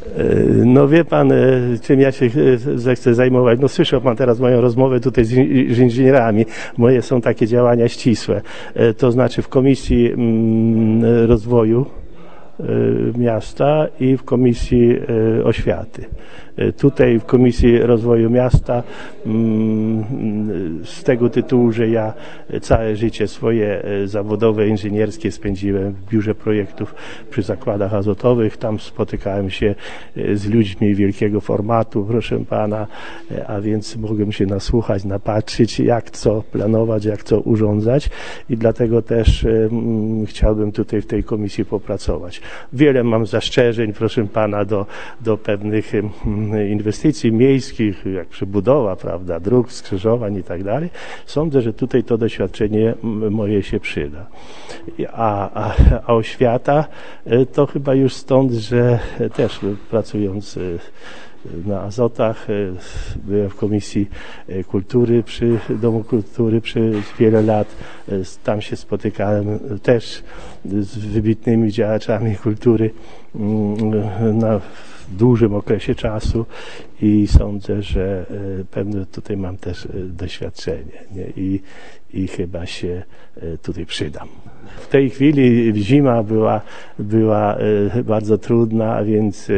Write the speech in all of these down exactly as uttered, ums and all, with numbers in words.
No wie pan, czym ja się zechcę zajmować. No słyszał pan teraz moją rozmowę tutaj z inżynierami. Moje są takie działania ścisłe. To znaczy w Komisji Rozwoju Miasta i w Komisji Oświaty. Tutaj w Komisji Rozwoju Miasta z tego tytułu, że ja całe życie swoje zawodowe, inżynierskie spędziłem w biurze projektów przy zakładach azotowych. Tam spotykałem się z ludźmi wielkiego formatu, proszę pana, a więc mogłem się nasłuchać, napatrzyć, jak co planować, jak co urządzać i dlatego też chciałbym tutaj w tej komisji popracować. Wiele mam zastrzeżeń, proszę pana, do, do pewnych inwestycji miejskich, jak przebudowa, prawda, dróg, skrzyżowań i tak dalej. Sądzę, że tutaj to doświadczenie moje się przyda. A, a, a oświata to chyba już stąd, że też pracując na Azotach, byłem w Komisji Kultury przy Domu Kultury przez wiele lat. Tam się spotykałem też z wybitnymi działaczami kultury na dużym okresie czasu i sądzę, że pewne tutaj mam też doświadczenie, nie? I, i chyba się tutaj przydam. W tej chwili zima była, była bardzo trudna, a więc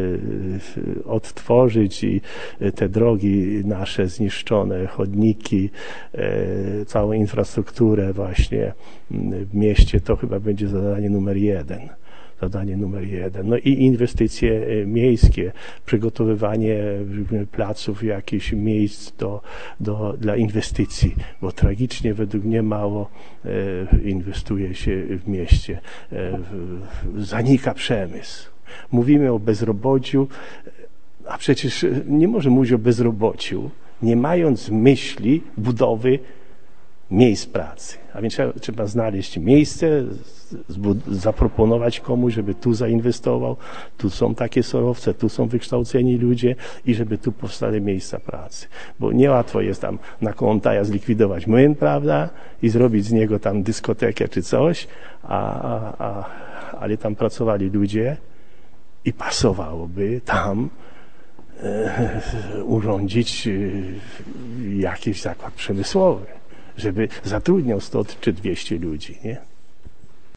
odtworzyć i te drogi nasze zniszczone, chodniki, całą infrastrukturę właśnie w mieście, to chyba będzie zadanie numer jeden. Zadanie numer jeden. No i inwestycje miejskie, przygotowywanie placów, jakichś miejsc do, do, dla inwestycji, bo tragicznie według mnie mało e, inwestuje się w mieście. E, w, zanika przemysł. Mówimy o bezrobociu, a przecież nie możemy mówić o bezrobociu, nie mając myśli budowy miejsc pracy. A więc trzeba, trzeba znaleźć miejsce, zaproponować komuś, żeby tu zainwestował, tu są takie surowce, tu są wykształceni ludzie i żeby tu powstały miejsca pracy. Bo niełatwo jest tam na Kołątaja zlikwidować młyn, prawda, i zrobić z niego tam dyskotekę czy coś, a, a, a, ale tam pracowali ludzie i pasowałoby tam e, urządzić e, jakiś zakład przemysłowy, żeby zatrudniał sto czy dwieście ludzi, nie?